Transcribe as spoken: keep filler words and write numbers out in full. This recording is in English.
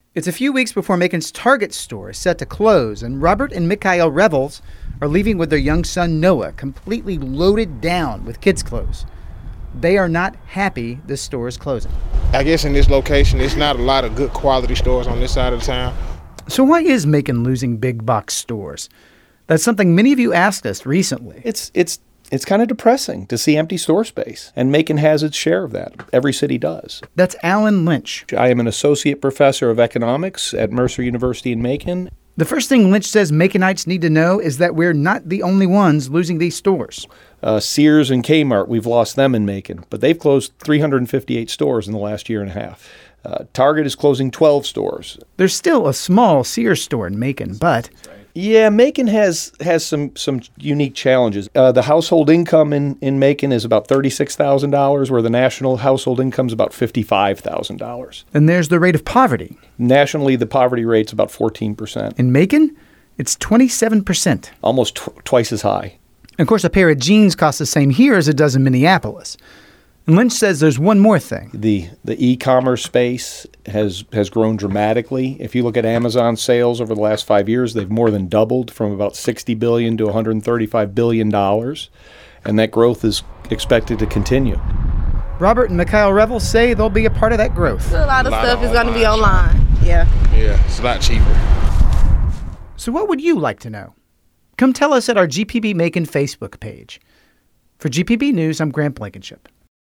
It's a few weeks before Macon's Target store is set to close, and Robert and Mikhail Revels are leaving with their young son Noah, completely loaded down with kids' clothes. They are not happy this store is closing. I guess in this location, there's not a lot of good quality stores on this side of the town. So why is Macon losing big box stores? That's something many of you asked us recently. It's it's it's kind of depressing to see empty store space, and Macon has its share of that. Every city does. That's Alan Lynch. I am an associate professor of economics at Mercer University in Macon. The first thing Lynch says Maconites need to know is that we're not the only ones losing these stores. Uh, Sears and Kmart, we've lost them in Macon, but they've closed three hundred fifty-eight stores in the last year and a half. Uh, Target is closing twelve stores. There's still a small Sears store in Macon, but... Yeah, Macon has has some some unique challenges. Uh, the household income in, in Macon is about thirty-six thousand dollars, where the national household income is about fifty-five thousand dollars. And there's the rate of poverty. Nationally, the poverty rate's about fourteen percent. In Macon, it's twenty-seven percent. Almost tw- twice as high. And of course, a pair of jeans costs the same here as it does in Minneapolis. And Lynch says there's one more thing. The the e-commerce space has has grown dramatically. If you look at Amazon sales over the last five years, they've more than doubled from about sixty billion dollars to one hundred thirty-five billion dollars, and that growth is expected to continue. Robert and Mikhail Revels say they'll be a part of that growth. A lot of A lot stuff of is going to be online online. Yeah. Yeah, it's a lot cheaper. So what would you like to know? Come tell us at our G P B Macon Facebook page. For G P B News, I'm Grant Blankenship.